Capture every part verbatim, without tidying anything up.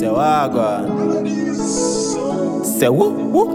Say wagwan. Say woo woo.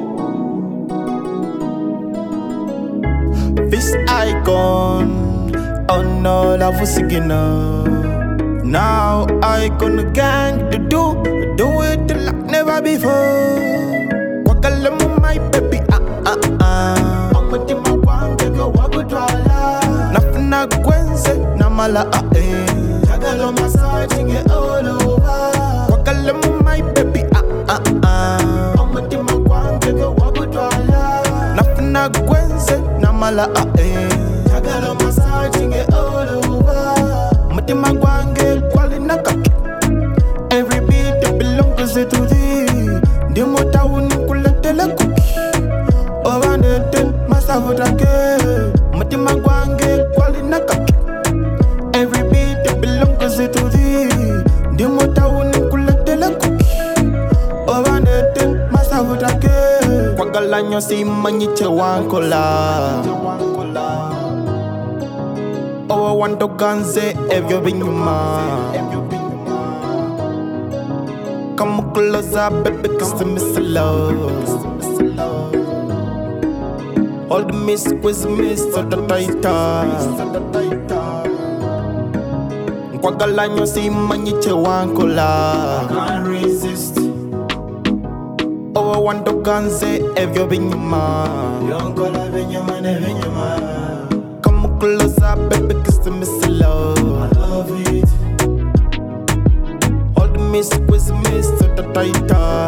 This icon. Oh no, la fusigina. Now I gonna gang to do, do it like never before. Wakalemu my baby, ah ah ah. Omati mawanga go wagudwala. Nafuna kwenze na mala ah eh. Tagalo massaging it all over. Wakalemu my baby, ah ah ah. Omati mawanga go wagudwala. Nafuna kwenze na mala ah eh. Tagalo massaging it all over. Mati mawanga kwali nakaki. Every beat that belongs to thee. Demo tauni kuletele kuki. Ovanete masavutake. Mati mawanga kwali nakaki. Every beat that belongs to thee. Demo tauni kuletele kuki. Ovanete masavutake. Kwagalanyo si manyiche wankola. Oh, I want to ganze if you bring your man. Come closer, baby, kiss me slow. Hold me, squeeze me, so the tighter. Kwagalanyo si manyiche wankola. Can't resist. Oh, I want to ganze if you bring your man. Young kola, bring your man, bring your man. Closer, baby, kiss me slow. I love it. Hold me, squeeze me, so the tighter.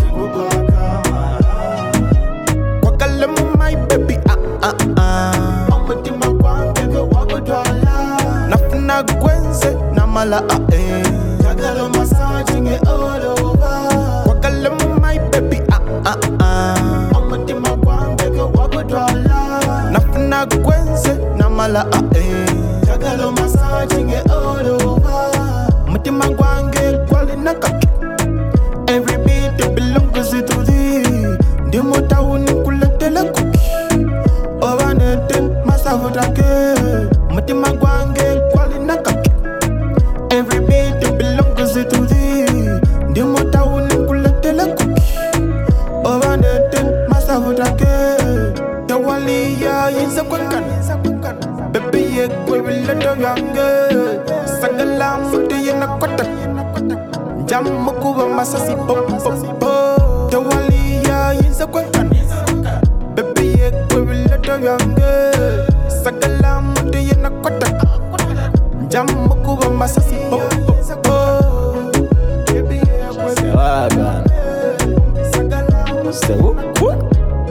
Wakalemu my baby, ah ah ah. Omati mawanga go wagudwala. Nafuna kwenze na mala ah eh. Tagalo massaging it all over. Wakalemu my baby, ah ah ah. Omati mawanga go wagudwala. Nafuna kwenze mala ah eh. Tagalo massaging it all over. Mati mawanga kwali nakaki. Every beat that belongs to thee. Demo tauni kuletele kuki. Ovanete masavutake. Mati mawanga kwali nakaki. Every beat that belongs to thee. Demo tauni kuletele kuki. Ovanete masavutake. Tawali ya yinza kwankana. Baby, yeah, we will let her younger. Sagalam, mutu yena kota. Jamu kuwa masasi pop pop pop. Tawali ya yinza kwankan. Baby, yeah, we will let her younger. Sagalam, mutu yena kota. Jamu kuwa masasi pop pop pop. Baby, yeah, we will let her younger. Sagalam, mutu yena kota.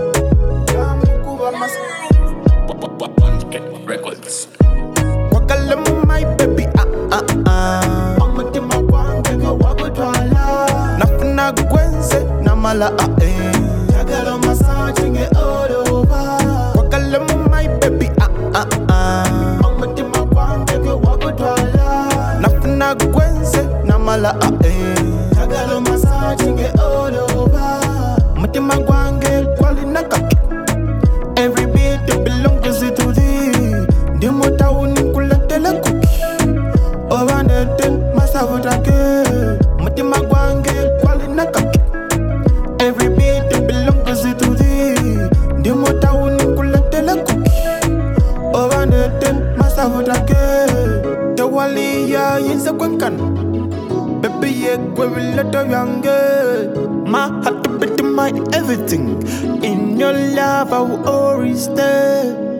Records. Wakalemu my baby, ah ah ah. Omati mawanga go wagudwala. Nafuna kwenze na mala ah eh. Tagalo massaging it all over. Wakalemu my baby, ah ah ah. Omati mawanga go wagudwala. Nafuna kwenze na mala ah eh. Tagalo massaging it all over. Mati mawanga kwali nakaki. Every beat that belongs to thee. Demo tauni kuletele kuki. Ovanete masavutake. Mati mawanga kwali nakaki. Every beat that belongs to thee. Demo tauni kuletele kuki. Ovanete masavutake. Tawali ya yinza kwankana. Baby, yeah, we will let her younger. My heart to beat my everything. In your love, I will always stay.